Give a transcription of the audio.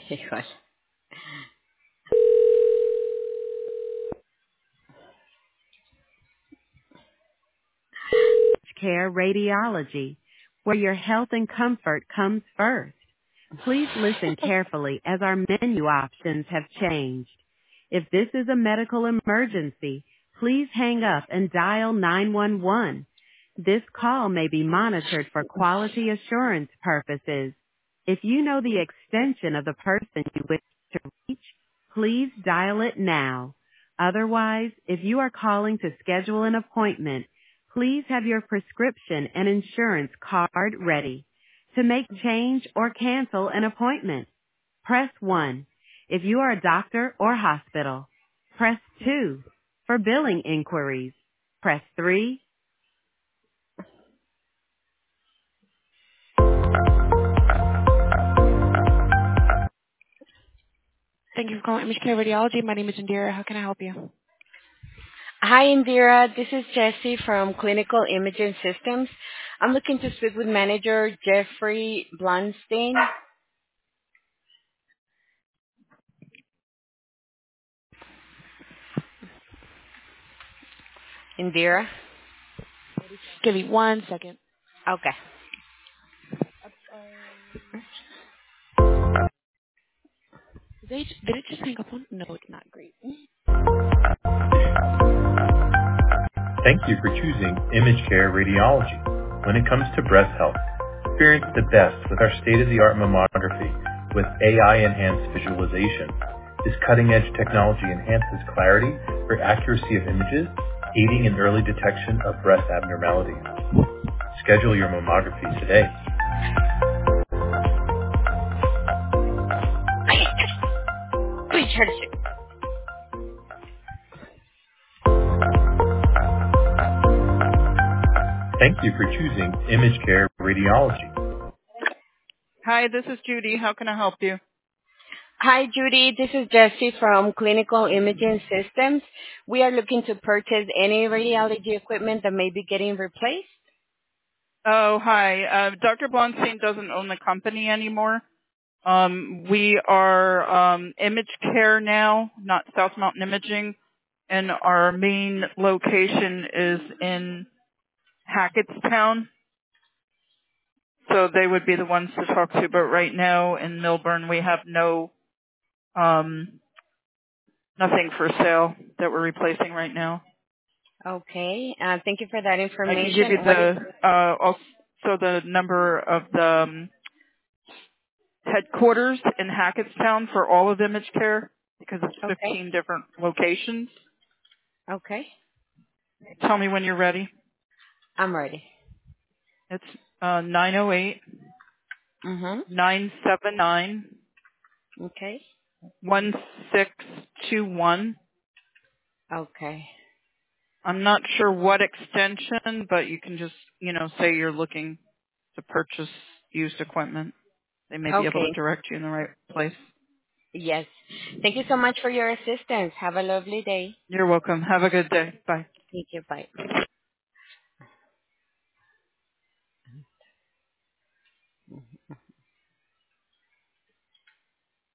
Híjole. Care Radiology, where your health and comfort comes first. Please listen carefully as our menu options have changed. If this is a medical emergency, please hang up and dial 911. This call may be monitored for quality assurance purposes. If you know the extension of the person you wish to reach, please dial it now. Otherwise, if you are calling to schedule an appointment, please have your prescription and insurance card ready. To make change or cancel an appointment, press 1. If you are a doctor or hospital, press 2. For billing inquiries, press 3. Thank you for calling Image Care Radiology. My name is Indira. How can I help you? Hi, Indira. This is Jessie from Clinical Imaging Systems. I'm looking to speak with manager Jeffrey Blunstein. Indira? Give me 1 second. Okay. Did it just hang up on? No, it's not great. Thank you for choosing Image Care Radiology. When it comes to breast health, experience the best with our state-of-the-art mammography with AI-enhanced visualization. This cutting-edge technology enhances clarity for accuracy of images, aiding in early detection of breast abnormalities. Schedule your mammography today. Please try to Thank you for choosing Image Care Radiology. Hi, this is Judy. How can I help you? Hi, Judy. This is Jessie from Clinical Imaging Systems. We are looking to purchase any radiology equipment that may be getting replaced. Oh, hi. Dr. Blonstein doesn't own the company anymore. We are Image Care now, not South Mountain Imaging, and our main location is in Hackettstown. So they would be the ones to talk to. But right now in Milburn, we have nothing for sale that we're replacing right now. Okay. Thank you for that I can give you information. also the number of the headquarters in Hackettstown for all of Image Care because it's Okay. 15 different locations. Okay. Tell me when you're ready. I'm ready. It's 908 Mhm. 979 Okay. 1621. Okay. I'm not sure what extension, but you can just, say you're looking to purchase used equipment. They may be able to Okay. direct you in the right place. Yes. Thank you so much for your assistance. Have a lovely day. You're welcome. Have a good day. Bye. Thank you. Bye.